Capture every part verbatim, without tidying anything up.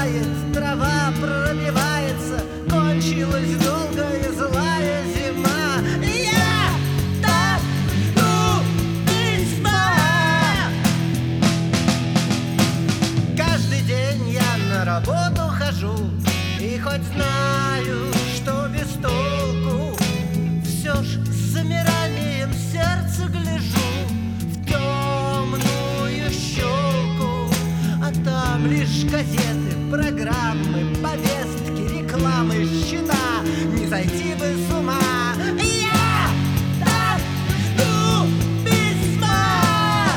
тает, трава пробивается, кончилась долгая злая зима. Я так жду письма. Каждый день я на работу хожу, и хоть знаю, что без толку, все ж с замиранием сердца гляжу в темную щелку. А там лишь газеты, программы, повестки, рекламы, счета. Не зайти бы с ума. Я так жду письма.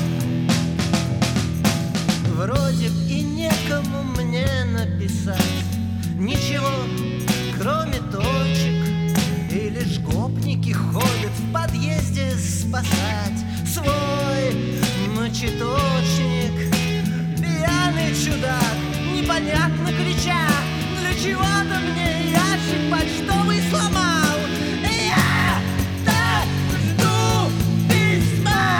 Вроде б и некому мне написать ничего, кроме точек. И лишь гопники ходят в подъезде спасать свой мочеточник. Пьяный чудак, непонятно крича: для чего-то мне ящик почтовый сломал. Я так жду письма.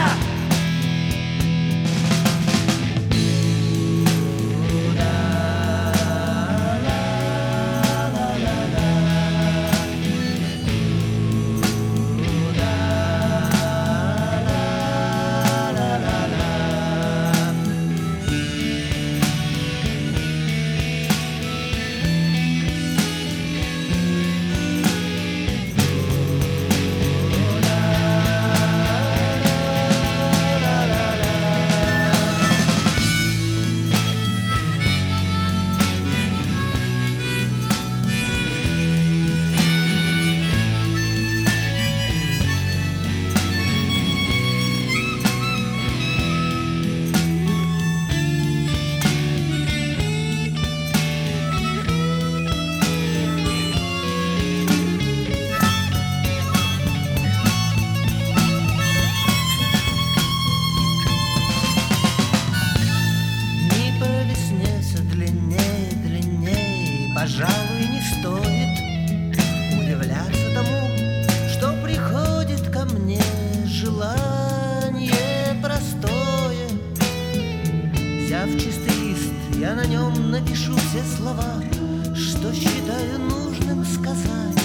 Пожалуй, не стоит удивляться тому, что приходит ко мне желание простое. Взяв чистый лист, я на нем напишу все слова, что считаю нужным сказать.